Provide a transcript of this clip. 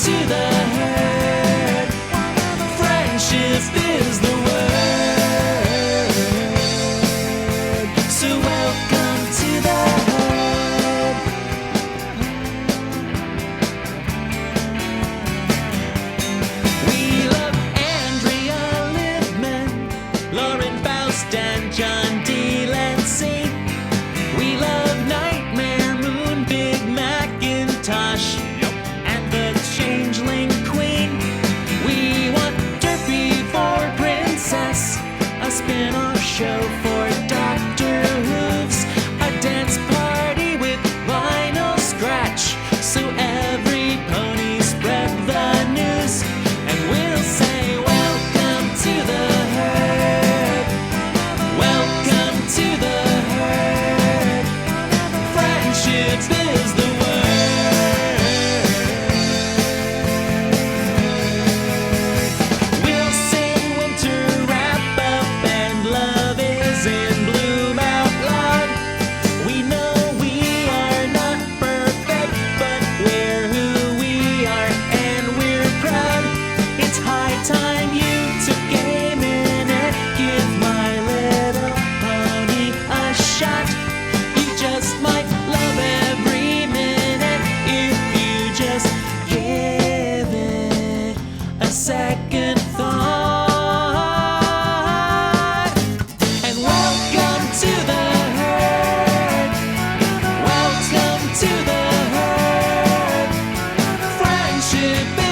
to the herd. Friendship is the word. So welcome to the herd. We love Andrea Livman, Lauren Faust, and John D. Lancey. We love Nightmare Moon, Big Macintosh, and the Changeling Queen. We want Derpy for Princess, a spin-off show for Dr. Hooves, a dance party with Lionel Scratch, so every pony spread the news, and we'll say welcome to the herd. Welcome to the herd. Friendship is the word. We'll sing winter wrap-up and love is in bloom out loud. We know we are not perfect, but we're who we are and we're proud. It's high time you took a minute, give My Little Pony a shot. You just might love every minute if you just give it a second thought. And welcome to the herd. Welcome to the herd. Friendship